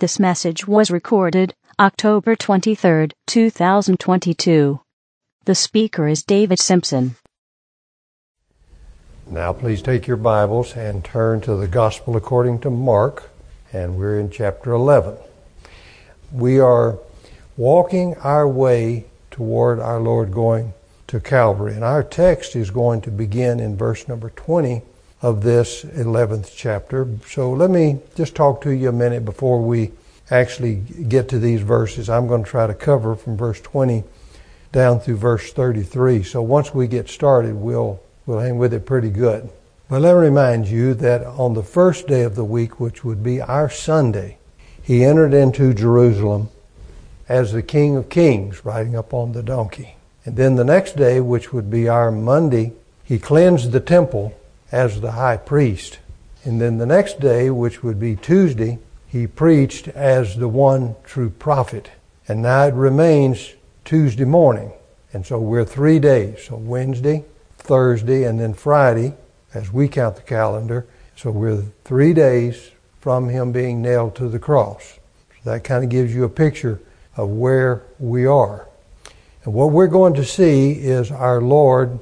This message was recorded October 23, 2022. The speaker is David Simpson. Now please take your Bibles and turn to the Gospel according to Mark, and we're in chapter 11. We are walking our way toward our Lord going to Calvary, and our text is going to begin in verse number 20 of this 11th chapter. So let me just talk to you a minute before we actually get to these verses. I'm going to try to cover from verse 20 down through verse 33. So once we get started, we'll hang with it pretty good. But let me remind you that on the first day of the week, which would be our Sunday, he entered into Jerusalem as the King of Kings, riding up on the donkey. And then the next day, which would be our Monday, he cleansed the temple as the high priest. And then the next day, which would be Tuesday, he preached as the one true prophet. And now it remains Tuesday morning. And so we're 3 days. So Wednesday, Thursday, and then Friday, as we count the calendar. So we're 3 days from him being nailed to the cross. So that kind of gives you a picture of where we are. And what we're going to see is our Lord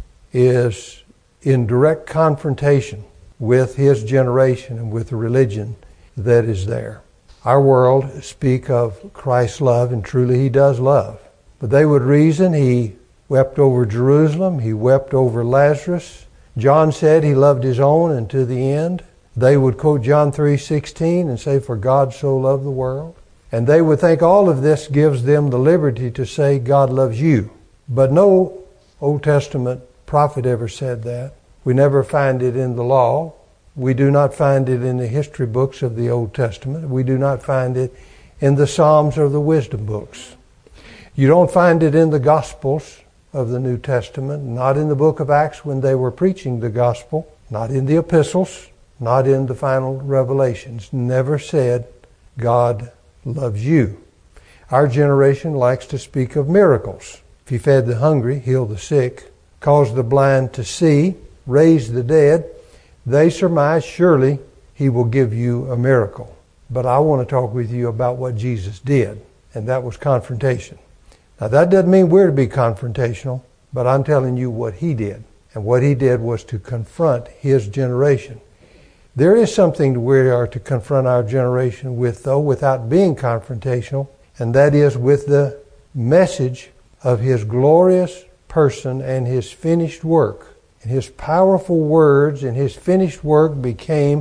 is in direct confrontation with his generation and with the religion that is there. Our world speak of Christ's love, and truly he does love. But they would reason he wept over Jerusalem, he wept over Lazarus. John said he loved his own and to the end. They would quote John 3:16 and say, "For God so loved the world." And they would think all of this gives them the liberty to say God loves you. But no Old Testament prophet ever said that. We never find it in the law. We do not find it in the history books of the Old Testament. We do not find it in the Psalms or the wisdom books. You don't find it in the Gospels of the New Testament, not in the book of Acts when they were preaching the gospel, not in the epistles, not in the final revelations. Never said God loves you. Our generation likes to speak of miracles. If he fed the hungry, healed the sick, caused the blind to see, raised the dead, they surmise surely he will give you a miracle. But I want to talk with you about what Jesus did, and that was confrontation. Now that doesn't mean we're to be confrontational, but I'm telling you what he did. And what he did was to confront his generation. There is something we are to confront our generation with, though, without being confrontational, and that is with the message of his glorious person and his finished work. And his powerful words and his finished work became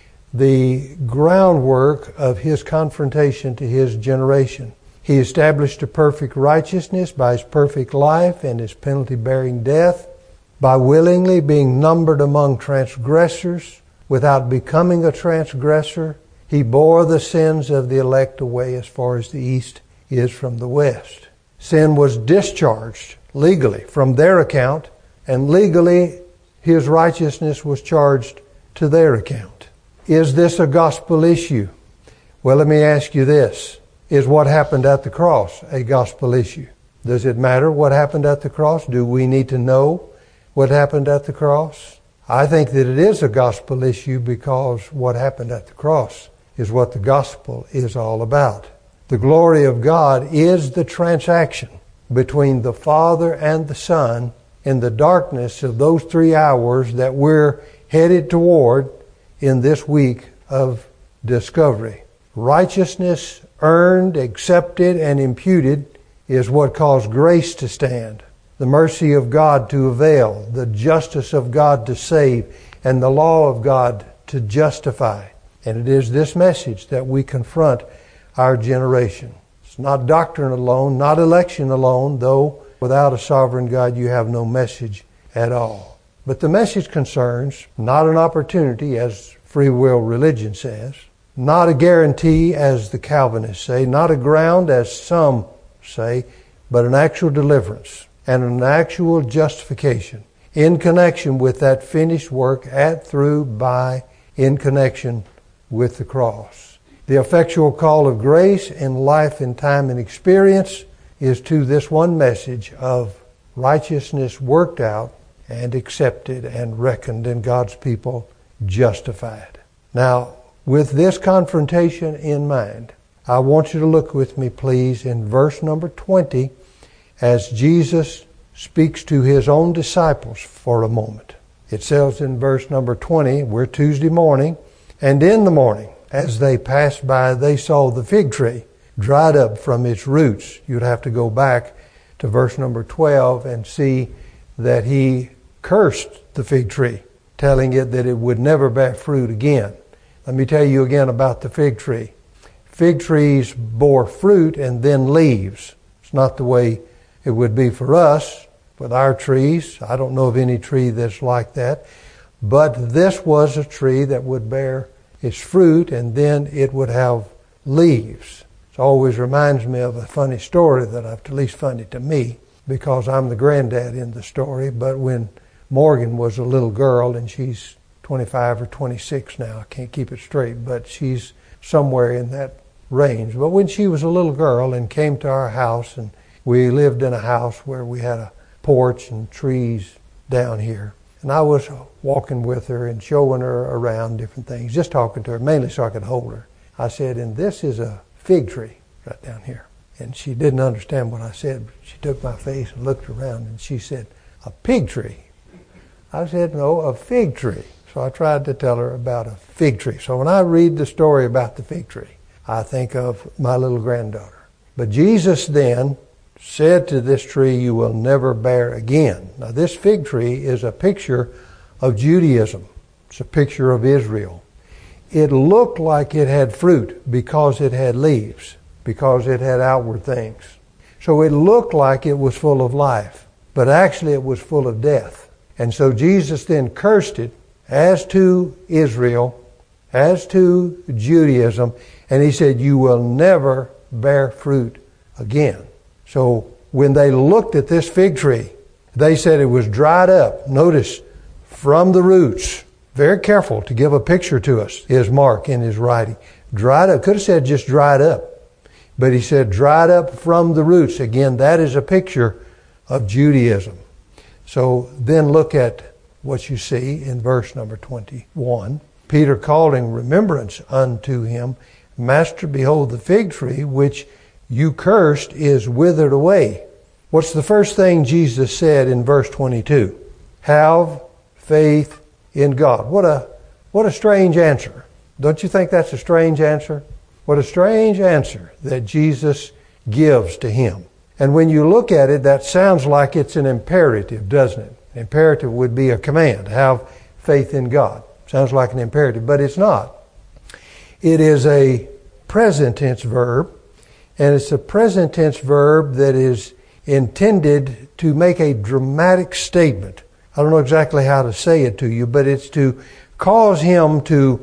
the groundwork of his confrontation to his generation. He established a perfect righteousness by his perfect life and his penalty-bearing death, by willingly being numbered among transgressors. Without becoming a transgressor, he bore the sins of the elect away as far as the east is from the west. Sin was discharged legally from their account, and legally his righteousness was charged to their account. Is this a gospel issue? Well, let me ask you this. Is what happened at the cross a gospel issue? Does it matter what happened at the cross? Do we need to know what happened at the cross? I think that it is a gospel issue because what happened at the cross is what the gospel is all about. The glory of God is the transaction between the Father and the Son in the darkness of those 3 hours that we're headed toward in this week of discovery. Righteousness earned, accepted, and imputed is what caused grace to stand. The mercy of God to avail, the justice of God to save, and the law of God to justify. And it is this message that we confront our generation. It's not doctrine alone, not election alone, though without a sovereign God you have no message at all. But the message concerns not an opportunity, as free will religion says, not a guarantee, as the Calvinists say, not a ground, as some say, but an actual deliverance and an actual justification in connection with that finished work in connection with the cross. The effectual call of grace in life and time and experience is to this one message of righteousness worked out and accepted and reckoned, and God's people justified. Now, with this confrontation in mind, I want you to look with me, please, in verse number 20 as Jesus speaks to his own disciples for a moment. It says in verse number 20, we're Tuesday morning, and in the morning, as they passed by, they saw the fig tree dried up from its roots. You'd have to go back to verse number 12 and see that he cursed the fig tree, telling it that it would never bear fruit again. Let me tell you again about the fig tree. Fig trees bore fruit and then leaves. It's not the way it would be for us with our trees. I don't know of any tree that's like that. But this was a tree that would bear its fruit and then it would have leaves. It always reminds me of a funny story that, at least funny to me, because I'm the granddad in the story. But when Morgan was a little girl, and she's 25 or 26 now, I can't keep it straight, but she's somewhere in that range. But when she was a little girl and came to our house, and we lived in a house where we had a porch and trees down here, and I was walking with her and showing her around different things, just talking to her, mainly so I could hold her. I said, and this is a fig tree right down here. And she didn't understand what I said. She took my face and looked around, and she said, a pig tree. I said, no, a fig tree. So I tried to tell her about a fig tree. So when I read the story about the fig tree, I think of my little granddaughter. But Jesus then said to this tree, you will never bear again. Now this fig tree is a picture of Judaism. It's a picture of Israel. It looked like it had fruit because it had leaves, because it had outward things. So it looked like it was full of life, but actually it was full of death. And so Jesus then cursed it as to Israel, as to Judaism, and he said, you will never bear fruit again. So when they looked at this fig tree, they said it was dried up. Notice, from the roots. Very careful to give a picture to us, is Mark in his writing. Dried up. Could have said just dried up. But he said dried up from the roots. Again, that is a picture of Judaism. So then look at what you see in verse number 21. Peter called in remembrance unto him, Master, behold, the fig tree which you cursed is withered away. What's the first thing Jesus said in verse 22? Have faith in God. What a strange answer. Don't you think that's a strange answer? What a strange answer that Jesus gives to him. And when you look at it, that sounds like it's an imperative, doesn't it? Imperative would be a command. Have faith in God. Sounds like an imperative, but it's not. It is a present tense verb, and it's a present tense verb that is intended to make a dramatic statement. I don't know exactly how to say it to you, but it's to cause him to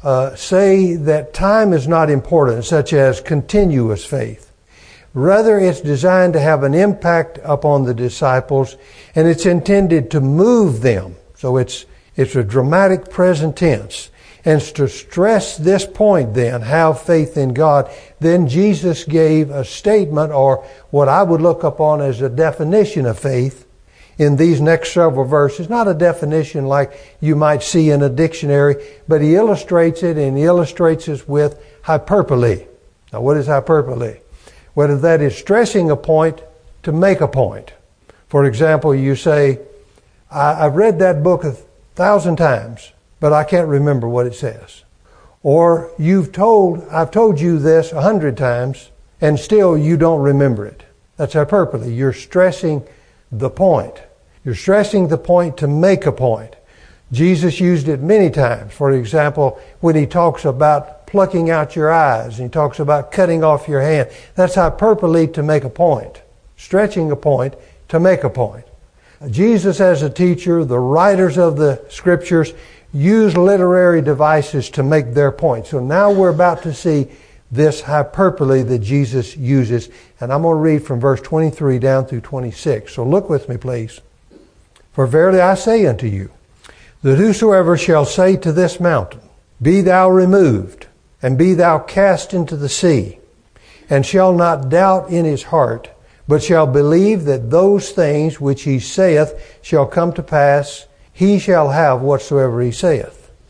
say that time is not important, such as continuous faith. Rather, it's designed to have an impact upon the disciples, and it's intended to move them. So it's a dramatic present tense. And to stress this point then, have faith in God, then Jesus gave a statement, or what I would look upon as a definition of faith in these next several verses. Not a definition like you might see in a dictionary, but he illustrates it, and he illustrates it with hyperbole. Now what is hyperbole? Whether that is stressing a point to make a point. For example, you say, I've read that book 1,000 times, but I can't remember what it says. Or I've told you this 100 times, and still you don't remember it. That's hyperbole. You're stressing the point. You're stressing the point to make a point. Jesus used it many times. For example, when he talks about plucking out your eyes, and he talks about cutting off your hand. That's hyperbole to make a point. Stretching a point to make a point. Jesus as a teacher, the writers of the scriptures, use literary devices to make their point. So now we're about to see this hyperbole that Jesus uses. And I'm going to read from verse 23 down through 26. So look with me, please. For verily I say unto you, that whosoever shall say to this mountain, Be thou removed, and be thou cast into the sea, and shall not doubt in his heart, but shall believe that those things which he saith shall come to pass, he shall have whatsoever he saith.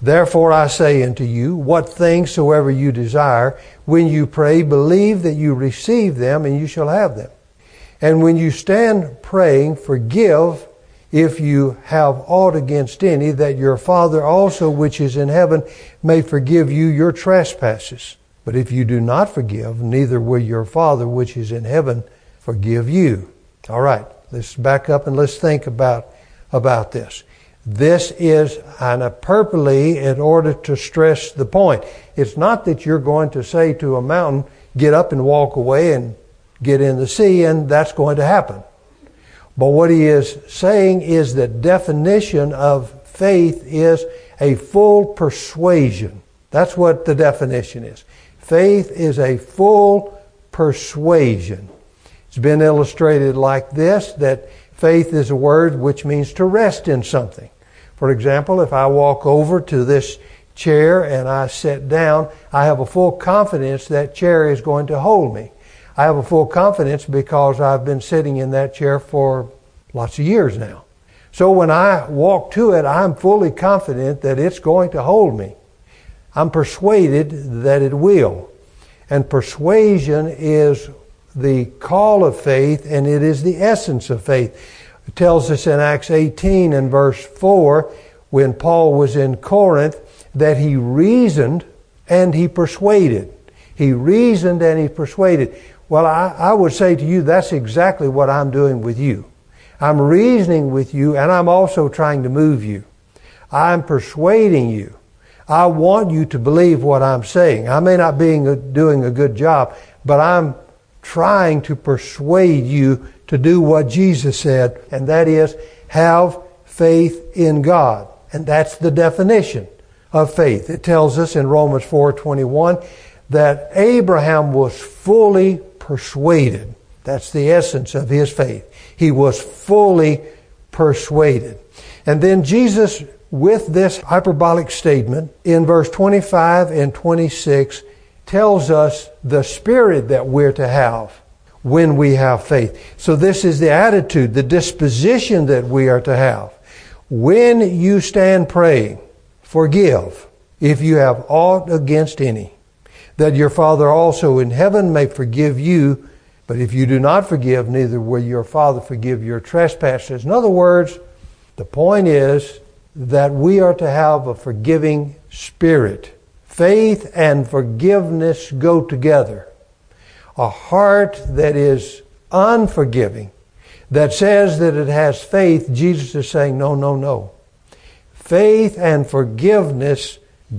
Therefore I say unto you, what things soever you desire, when you pray, believe that you receive them, and you shall have them. And when you stand praying, forgive if you have aught against any, that your Father also which is in heaven may forgive you your trespasses. But if you do not forgive, neither will your Father which is in heaven forgive you. All right, let's back up and let's think about this. This is hyperbole in order to stress the point. It's not that you're going to say to a mountain, get up and walk away and get in the sea, and that's going to happen. But what he is saying is that definition of faith is a full persuasion. That's what the definition is. Faith is a full persuasion. It's been illustrated like this, that faith is a word which means to rest in something. For example, if I walk over to this chair and I sit down, I have a full confidence that chair is going to hold me. I have a full confidence because I've been sitting in that chair for lots of years now. So when I walk to it, I'm fully confident that it's going to hold me. I'm persuaded that it will. And persuasion is the call of faith, and it is the essence of faith. It tells us in Acts 18 and verse 4, when Paul was in Corinth, that he reasoned and he persuaded. He reasoned and he persuaded. Well, I would say to you, that's exactly what I'm doing with you. I'm reasoning with you, and I'm also trying to move you. I'm persuading you. I want you to believe what I'm saying. I may not be doing a good job, but I'm trying to persuade you to do what Jesus said, and that is, have faith in God. And that's the definition of faith. It tells us in Romans 4:21 that Abraham was fully persuaded. That's the essence of his faith. He was fully persuaded. And then Jesus, with this hyperbolic statement in verse 25 and 26, tells us the spirit that we're to have when we have faith. So this is the attitude, the disposition that we are to have. When you stand praying, forgive if you have aught against any, that your Father also in heaven may forgive you. But if you do not forgive, neither will your Father forgive your trespasses. In other words, the point is that we are to have a forgiving spirit. Faith and forgiveness go together. A heart that is unforgiving, that says that it has faith, Jesus is saying, no, no, no. Faith and forgiveness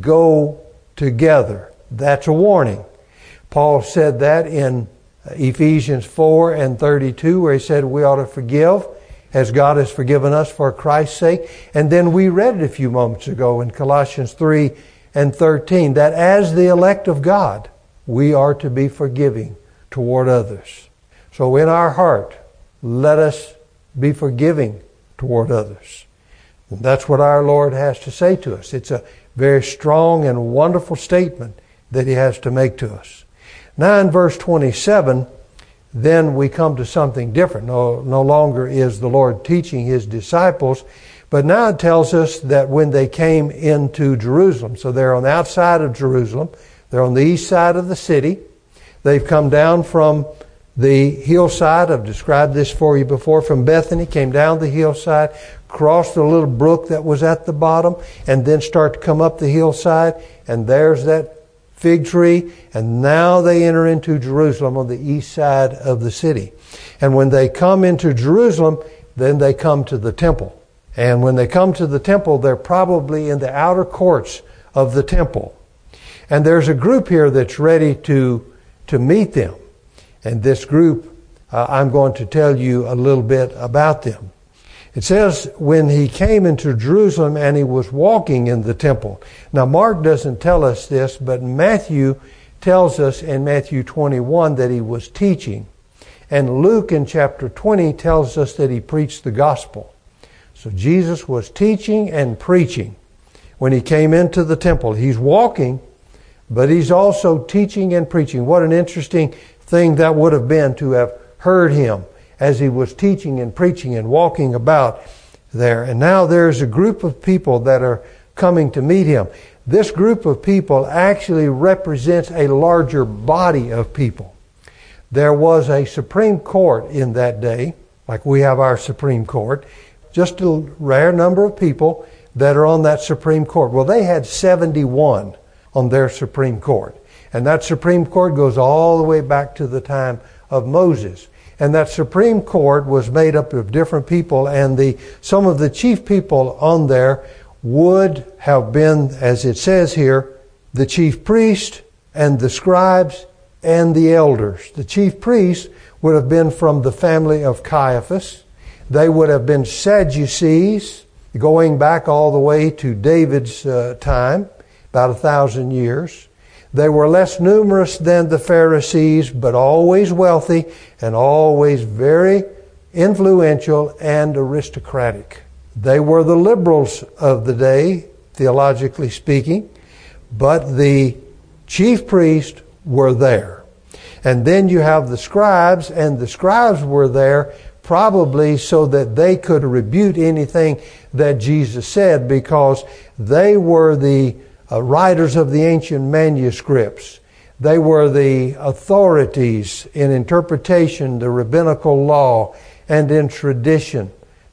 go together. That's a warning. Paul said that in Ephesians 4 and 32, where he said we ought to forgive as God has forgiven us for Christ's sake. And then we read it a few moments ago in Colossians 3 and 13, that as the elect of God, we are to be forgiving toward others. So in our heart, let us be forgiving toward others. And that's what our Lord has to say to us. It's a very strong and wonderful statement that he has to make to us. Now in verse 27, then we come to something different. No longer is the Lord teaching his disciples, but now it tells us that when they came into Jerusalem, so they're on the outside of Jerusalem, they're on the east side of the city. They've come down from the hillside. I've described this for you before. From Bethany, came down the hillside, crossed the little brook that was at the bottom, and then start to come up the hillside, and there's that fig tree, and now they enter into Jerusalem on the east side of the city. And when they come into Jerusalem, then they come to the temple. And when they come to the temple, they're probably in the outer courts of the temple. And there's a group here that's ready to meet them. And this group, I'm going to tell you a little bit about them. It says, when he came into Jerusalem and he was walking in the temple. Now, Mark doesn't tell us this, but Matthew tells us in Matthew 21 that he was teaching. And Luke in chapter 20 tells us that he preached the gospel. So Jesus was teaching and preaching when he came into the temple. He's walking, but he's also teaching and preaching. What an interesting thing that would have been to have heard him as he was teaching and preaching and walking about there. And now there's a group of people that are coming to meet him. This group of people actually represents a larger body of people. There was a Supreme Court in that day, like we have our Supreme Court, just a rare number of people that are on that Supreme Court. Well, they had 71 on their Supreme Court. And that Supreme Court goes all the way back to the time of Moses. And that Supreme Court was made up of different people, and some of the chief people on there would have been, as it says here, the chief priest and the scribes and the elders. The chief priests would have been from the family of Caiaphas. They would have been Sadducees, going back all the way to David's time, about 1,000 years. They were less numerous than the Pharisees, but always wealthy and always very influential and aristocratic. They were the liberals of the day, theologically speaking, but the chief priests were there. And then you have the scribes, and the scribes were there probably so that they could rebuke anything that Jesus said, because they were the writers of the ancient manuscripts. They were the authorities in interpretation, the rabbinical law, and in tradition.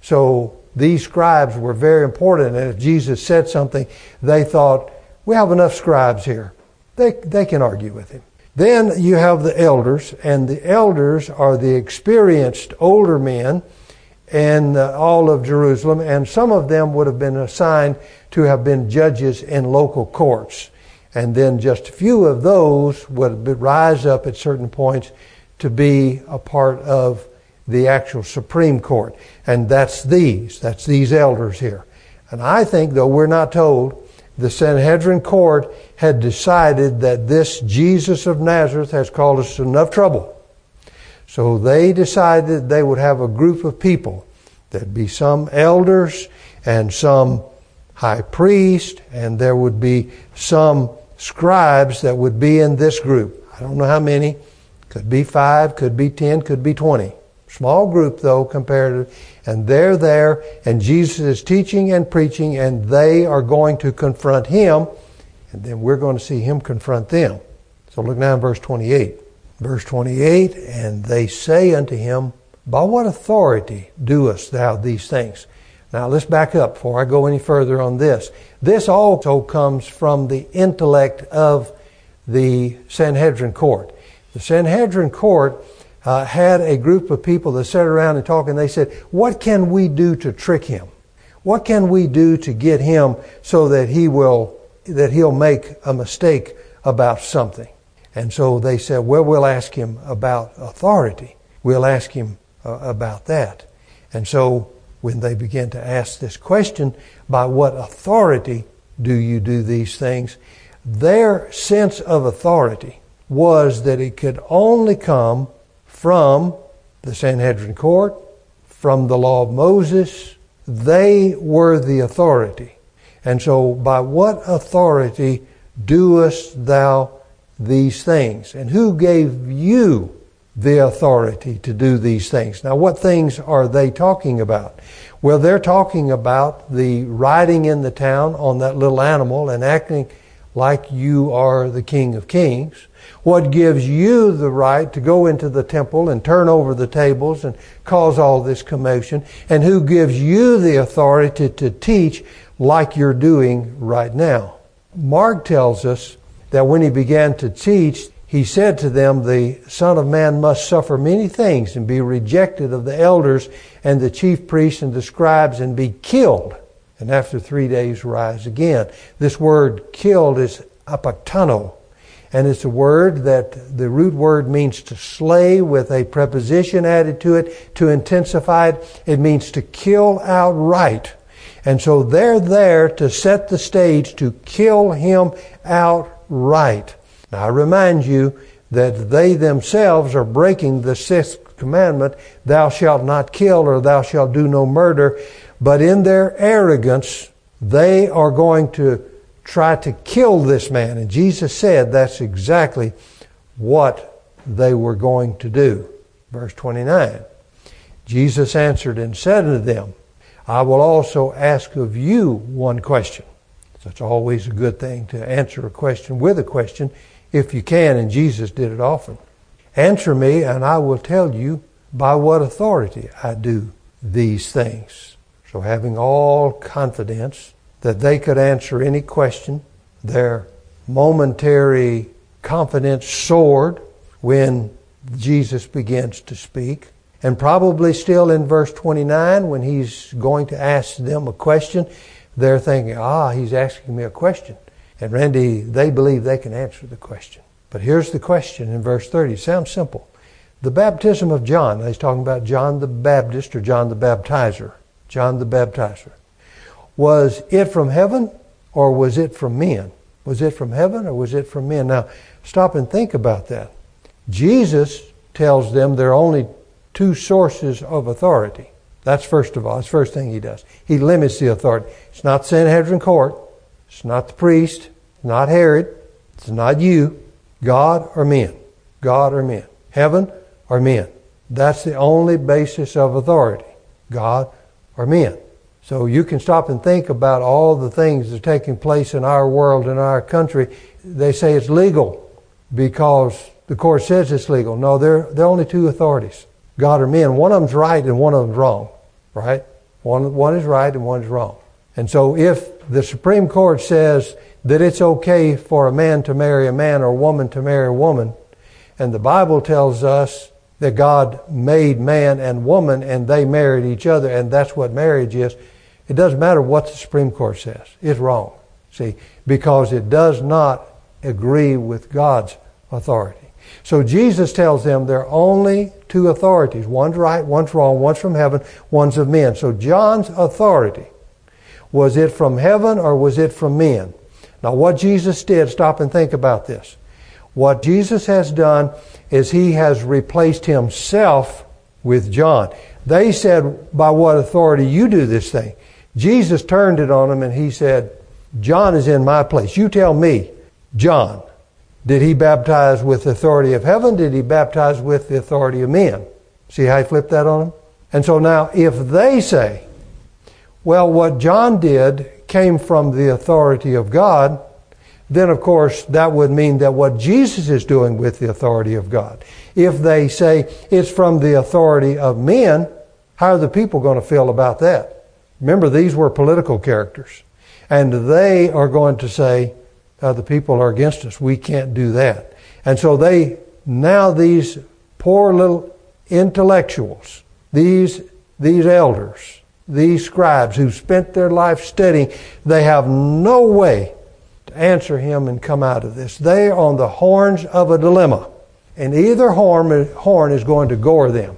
So these scribes were very important, and if Jesus said something, they thought, we have enough scribes here. They can argue with him. Then you have the elders, and the elders are the experienced older men in all of Jerusalem, and some of them would have been assigned to have been judges in local courts. And then just a few of those would rise up at certain points to be a part of the actual Supreme Court. And that's these elders here. And I think, though we're not told, the Sanhedrin court had decided that this Jesus of Nazareth has caused us enough trouble. So they decided they would have a group of people. There'd be some elders and some high priest, and there would be some scribes that would be in this group. I don't know how many. Could be 5, could be 10, could be 20. Small group, though, comparatively. And they're there, and Jesus is teaching and preaching, and they are going to confront him, and then we're going to see him confront them. So look now in verse 28. Verse 28, and they say unto him, by what authority doest thou these things? Now let's back up before I go any further on this. This also comes from the intellect of the Sanhedrin court. The Sanhedrin court had a group of people that sat around and talked, and they said, what can we do to trick him? What can we do to get him so that he'll make a mistake about something? And so they said, well, we'll ask him about authority. We'll ask him about that. And so when they began to ask this question, by what authority do you do these things? Their sense of authority was that it could only come from the Sanhedrin court, from the law of Moses. They were the authority. And so by what authority doest thou these things? And who gave you the authority to do these things? Now, what things are they talking about? Well, they're talking about the riding in the town on that little animal and acting like you are the King of Kings. What gives you the right to go into the temple and turn over the tables and cause all this commotion? And who gives you the authority to teach like you're doing right now? Mark tells us that when he began to teach, he said to them, the Son of Man must suffer many things and be rejected of the elders and the chief priests and the scribes and be killed, and after 3 days rise again. This word killed is apaktano, and it's a word that the root word means to slay with a preposition added to it to intensify it. It means to kill outright. And so they're there to set the stage to kill him outright. Now I remind you that they themselves are breaking the 6th commandment, thou shalt not kill, or thou shalt do no murder. But in their arrogance, they are going to try to kill this man. And Jesus said that's exactly what they were going to do. Verse 29. Jesus answered and said unto them, I will also ask of you one question. So it's always a good thing to answer a question with a question if you can, and Jesus did it often. Answer me, and I will tell you by what authority I do these things. So having all confidence that they could answer any question, their momentary confidence soared when Jesus begins to speak. And probably still in verse 29, when he's going to ask them a question, they're thinking, he's asking me a question. And Randy, they believe they can answer the question. But here's the question in verse 30. It sounds simple. The baptism of John, he's talking about John the Baptist or John the Baptizer. John the Baptizer. Was it from heaven or was it from men? Was it from heaven or was it from men? Now, stop and think about that. Jesus tells them there are only two sources of authority. That's first of all. That's the first thing he does. He limits the authority. It's not Sanhedrin court. It's not the priest. It's not Herod. It's not you. God or men. God or men. Heaven or men. That's the only basis of authority. God or men. So you can stop and think about all the things that are taking place in our world, in our country. They say it's legal because the court says it's legal. No, there are only two authorities. God or men. One of them's right and one of them's wrong. Right? One is right and one is wrong. And so if the Supreme Court says that it's okay for a man to marry a man or a woman to marry a woman, and the Bible tells us that God made man and woman and they married each other and that's what marriage is, it doesn't matter what the Supreme Court says. It's wrong. See, because it does not agree with God's authority. So Jesus tells them there are only two authorities. One's right, one's wrong, one's from heaven, one's of men. So John's authority, was it from heaven or was it from men? Now what Jesus did, stop and think about this. What Jesus has done is he has replaced himself with John. They said, by what authority you do this thing? Jesus turned it on them and he said, John is in my place. You tell me, John, did he baptize with the authority of heaven? Did he baptize with the authority of men? See how he flipped that on them? And so now if they say, well, what John did came from the authority of God, then of course that would mean that what Jesus is doing with the authority of God. If they say it's from the authority of men, how are the people going to feel about that? Remember, these were political characters. And they are going to say, the people are against us. We can't do that. And so these poor little intellectuals, these elders, these scribes who spent their life studying, they have no way to answer him and come out of this. They are on the horns of a dilemma. And either horn is going to gore them.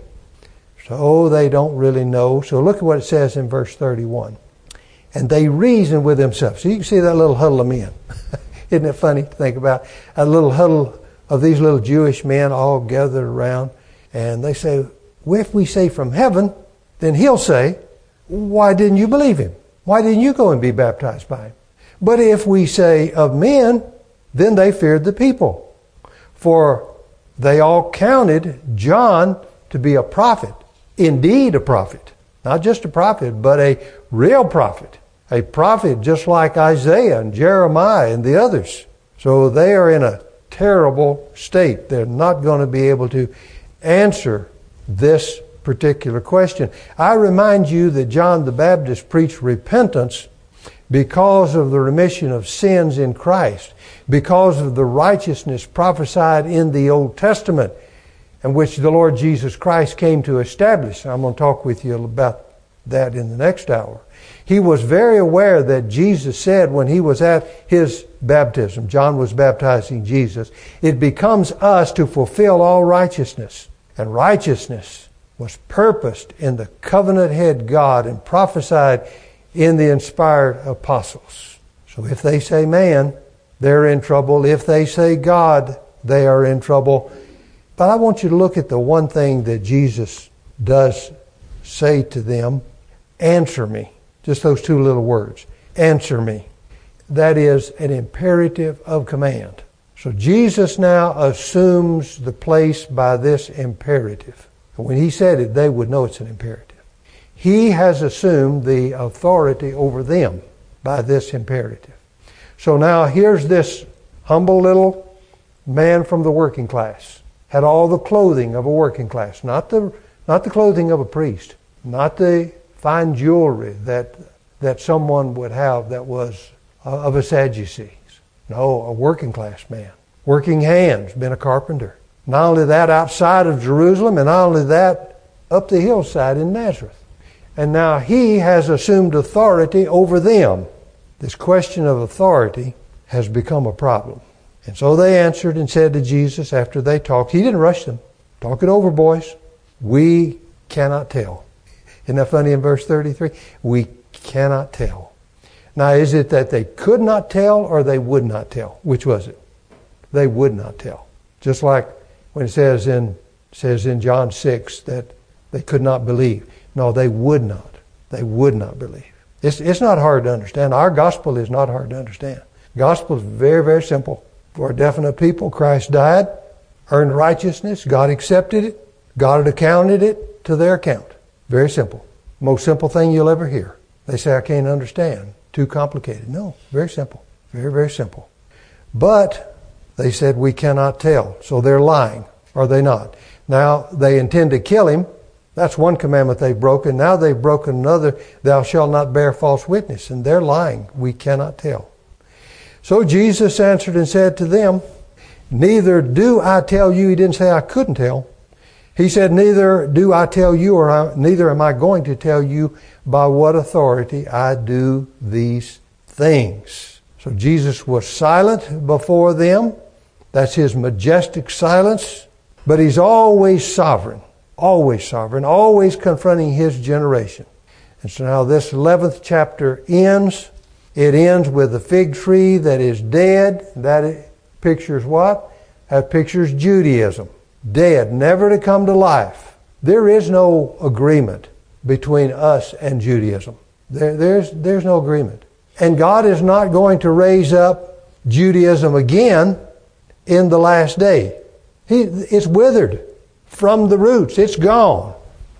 So they don't really know. So look at what it says in verse 31. And they reason with themselves. So you can see that little huddle of men. Isn't it funny to think about a little huddle of these little Jewish men all gathered around? And they say, well, if we say from heaven, then he'll say, why didn't you believe him? Why didn't you go and be baptized by him? But if we say of men, then they feared the people. For they all counted John to be a prophet. Indeed a prophet. Not just a prophet, but a real prophet. A prophet just like Isaiah and Jeremiah and the others. So they are in a terrible state. They're not going to be able to answer this particular question. I remind you that John the Baptist preached repentance because of the remission of sins in Christ, because of the righteousness prophesied in the Old Testament, and which the Lord Jesus Christ came to establish. I'm going to talk with you about that in the next hour. He was very aware that Jesus said when he was at his baptism, John was baptizing Jesus, it becomes us to fulfill all righteousness. And righteousness was purposed in the covenant head God and prophesied in the inspired apostles. So if they say man, they're in trouble. If they say God, they are in trouble. But I want you to look at the one thing that Jesus does say to them. Answer me. Just those two little words. Answer me. That is an imperative of command. So Jesus now assumes the place by this imperative. And when he said it, they would know it's an imperative. He has assumed the authority over them by this imperative. So now here's this humble little man from the working class. Had all the clothing of a working class, not the clothing of a priest, not the fine jewelry that someone would have that was of a Sadducees. No, a working class man. Working hands, been a carpenter. Not only that, outside of Jerusalem, and not only that, up the hillside in Nazareth. And now he has assumed authority over them. This question of authority has become a problem. And so they answered and said to Jesus after they talked. He didn't rush them. Talk it over, boys. We cannot tell. Isn't that funny in verse 33? We cannot tell. Now, is it that they could not tell or they would not tell? Which was it? They would not tell. Just like when it says in John 6 that they could not believe. No, they would not. They would not believe. It's not hard to understand. Our gospel is not hard to understand. Gospel is very, very simple. For a definite people, Christ died, earned righteousness, God accepted it, God accounted it to their account. Very simple. Most simple thing you'll ever hear. They say, I can't understand. Too complicated. No, very simple. Very, very simple. But they said, we cannot tell. So they're lying, are they not? Now, they intend to kill him. That's one commandment they've broken. Now they've broken another, thou shalt not bear false witness. And they're lying. We cannot tell. So Jesus answered and said to them, neither do I tell you, he didn't say I couldn't tell. He said, neither do I tell you, or neither am I going to tell you by what authority I do these things. So Jesus was silent before them. That's his majestic silence. But he's always sovereign, always confronting his generation. And so now this 11th chapter ends. It ends with a fig tree that is dead. That pictures what? That pictures Judaism. Dead, never to come to life. There is no agreement between us and Judaism. There's no agreement. And God is not going to raise up Judaism again in the last day. It's withered from the roots. It's gone.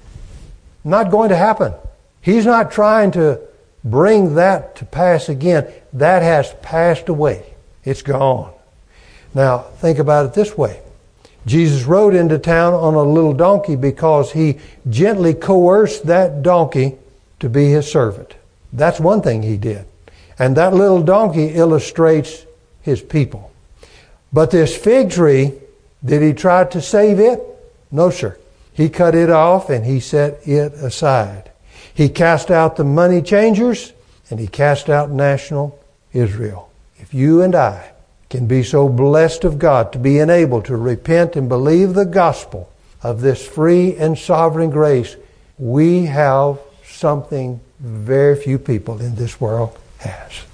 Not going to happen. He's not trying to bring that to pass again. That has passed away. It's gone. Now, think about it this way. Jesus rode into town on a little donkey because he gently coerced that donkey to be his servant. That's one thing he did. And that little donkey illustrates his people. But this fig tree, did he try to save it? No, sir. He cut it off and he set it aside. He cast out the money changers and he cast out national Israel. If you and I can be so blessed of God to be enabled to repent and believe the gospel of this free and sovereign grace, we have something very few people in this world has.